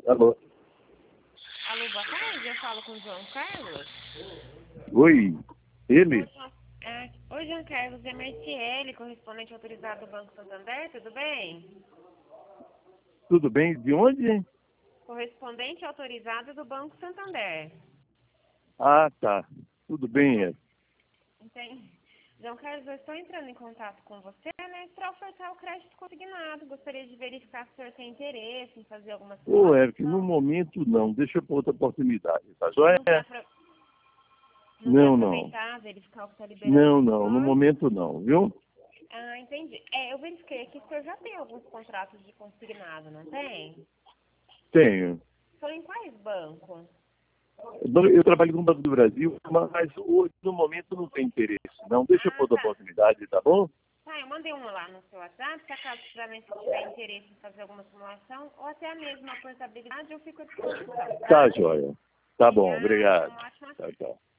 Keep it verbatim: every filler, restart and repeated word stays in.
Alô? Alô, boa tarde, eu falo com o João Carlos. Oi, ele? É, oi, João Carlos, é Marciele, correspondente autorizado do Banco Santander, tudo bem? Tudo bem? De onde? Correspondente autorizado do Banco Santander. Ah, tá. Tudo bem, é. Entendi. João Carlos, eu estou entrando em contato com você, né, para ofertar o crédito consignado. Gostaria de verificar se o senhor tem interesse em fazer alguma Ô, simulação. Eric, no momento não. Deixa para outra oportunidade, tá joia? Não quer, apro- não quer Não, não. aproveitar, verificar o que está liberando Não, de não. No depósito? momento não, viu? Ah, entendi. É, eu verifiquei aqui que o senhor já tem alguns contratos de consignado, não tem? Tenho. São em quais bancos? Eu eu trabalho com o Banco do Brasil, mas hoje, no momento, não tem interesse. Não, deixa para Ah, outra tá. oportunidade, tá bom? Tá, eu mandei um lá no seu WhatsApp, se acaso futuramente você tiver interesse em fazer alguma simulação, ou até mesmo a portabilidade, eu fico à disposição, Tá tá? joia. Tá bom, Obrigada, obrigado. uma ótima Tchau, tchau.